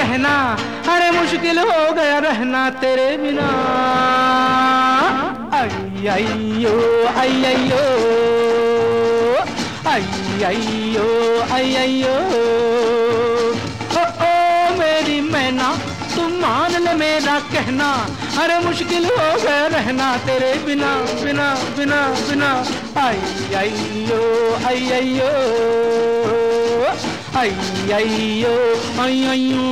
कहना, अरे मुश्किल हो गया रहना तेरे बिना। आई अयो आई अयो आई अयो आई अयो, ओ मेरी मैना तू मान ले मेरा कहना, अरे मुश्किल हो गया रहना तेरे बिना बिना बिना बिना। आई अयो आई अयो आई अयो आई अयो।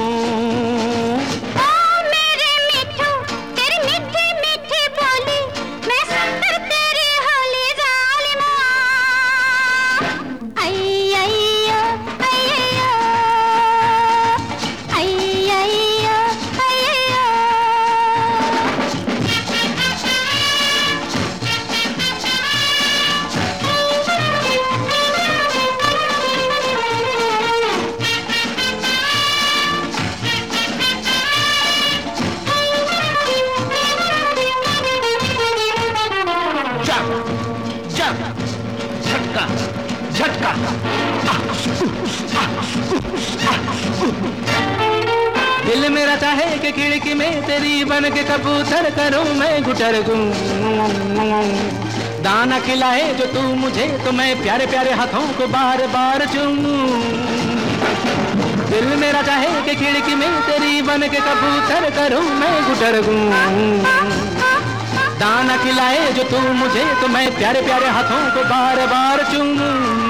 झटका झटका, दिल मेरा चाहे कि खिड़की में तेरी बन के कबूतर करूं मैं गुटर दूं। दाना खिलाए जो तू मुझे तो मैं प्यारे प्यारे हाथों को बार बार चूमूं। दिल मेरा चाहे कि खिड़की में तेरी बन के कबूतर करूं मैं गुटर दूं। दाना खिलाए जो तू मुझे तो मैं प्यारे प्यारे हाथों को बार बार चूमूं।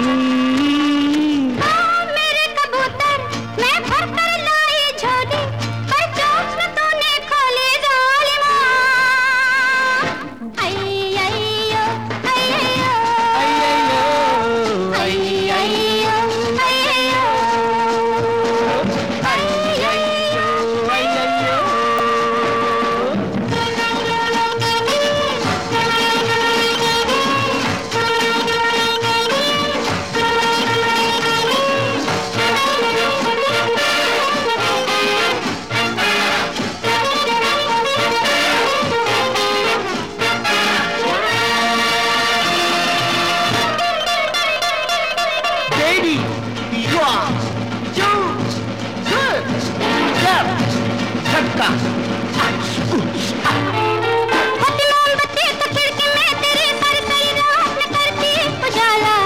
मेरे कबूतर मैं भर कर लाई झोली, पर चोंच में तूने खोली जालिमा। आई अयो आई अयो आई अयो आई अयो आई अयो आई अयो आई अयो। Baby, you are too good. झटका होती मोमबत्ती तो खिड़की में तेरी सारी सारी रात में करती उजाला।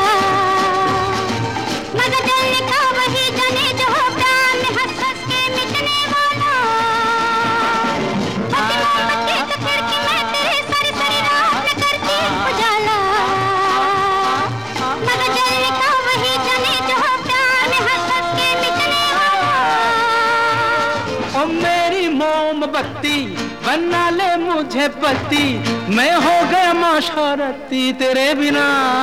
मगर जलने का वही जाने जो हो प्यार में हंस हंस के मिटने वाला। होती मोमबत्ती तो खिड़की में तेरी सारी सारी रात में करती उजाला। मगर जलने का वही जाने जो हो प्यार में हंस हंस के मिटने वाला। ओ मेरी मोमबत्ती बना ले मुझे पति, मैं हो गया माशरती तेरे बिना।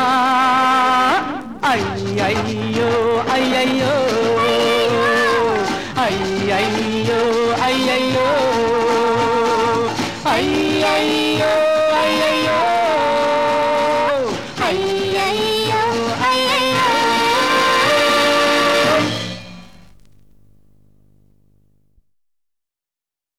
आई अयो आई अयो आई अयो आई अयो आई अयो।